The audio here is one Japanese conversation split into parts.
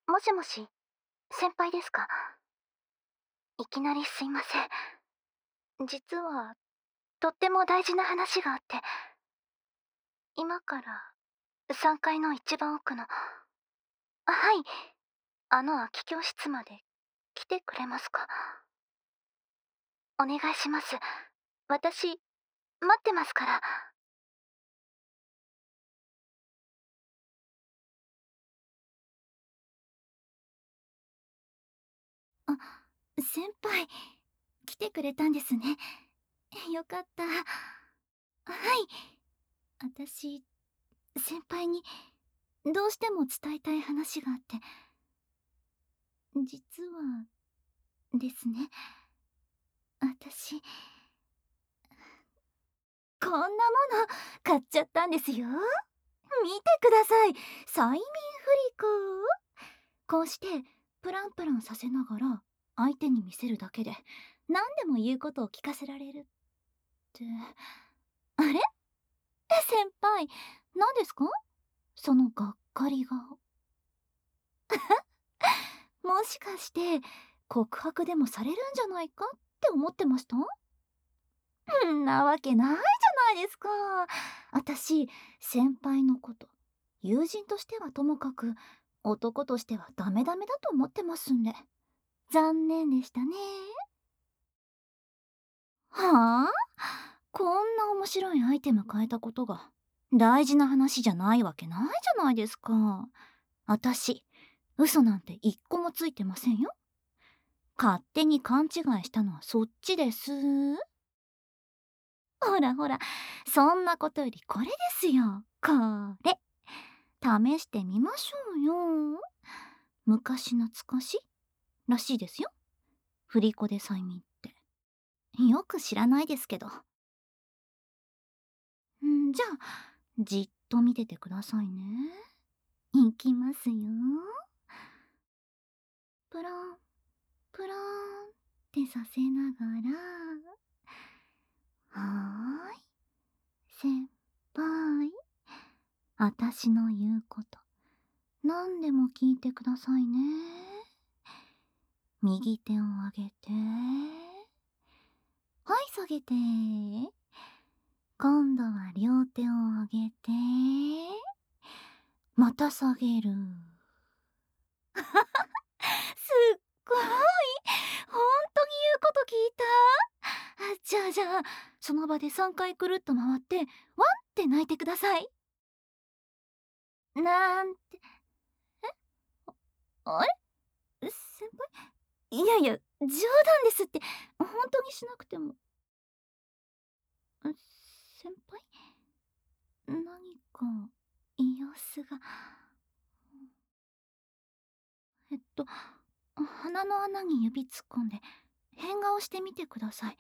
もしもし、先輩ですか？いきなりすいません。実は、とっても大事な話があって、今から3階の一番奥の、はい、あの空き教室まで来てくれますか？お願いします。私、待ってますから。あ、先輩、来てくれたんですね。よかった。はい。私、先輩にどうしても伝えたい話があって、実はですね、私、こんなもの買っちゃったんですよ。見てください。催眠振り子。こうしてプランプランさせながら相手に見せるだけで何でも言うことを聞かせられるって。あれ、先輩、何ですかそのがっかり顔。もしかして告白でもされるんじゃないかって思ってました？んなわけないじゃないですか。私、先輩のこと、友人としてはともかく、男としてはダメダメだと思ってますんで。残念でしたね。はあ、こんな面白いアイテム変えたことが、大事な話じゃないわけないじゃないですか。私、嘘なんて一個もついてませんよ。勝手に勘違いしたのはそっちです。ほらほら、そんなことよりこれですよ。これ。試してみましょうよ。昔懐かしらしいですよ。振り子で催眠って。よく知らないですけど。じゃあ、じっと見ててくださいね。いきますよ。プラン、プランってさせながら。はーい。先輩。あたしの言うこと、何でも聞いてくださいね。右手を上げて。はい、下げて。今度は両手を上げて。また下げる。すっごい、ほんとに言うこと聞いた。じゃあ、その場で3回くるっと回って、ワンって泣いてください。なんて、あれ先輩、いやいや、冗談ですって、本当にしなくても。先輩、何か様子が。鼻の穴に指突っ込んで変顔してみてください。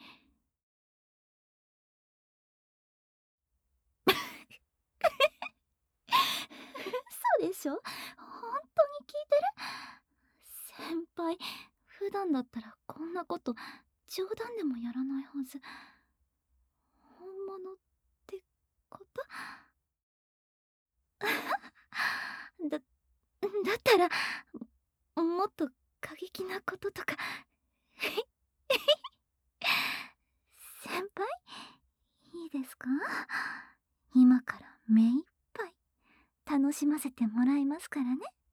嘘でしょ、本当に聞いてる？先輩、普段だったらこんなこと冗談でもやらないはず。本物ってこと？だったらもっと過激なこととか。先輩、いいですか？今から目いっぱい楽しませてもらいますからね。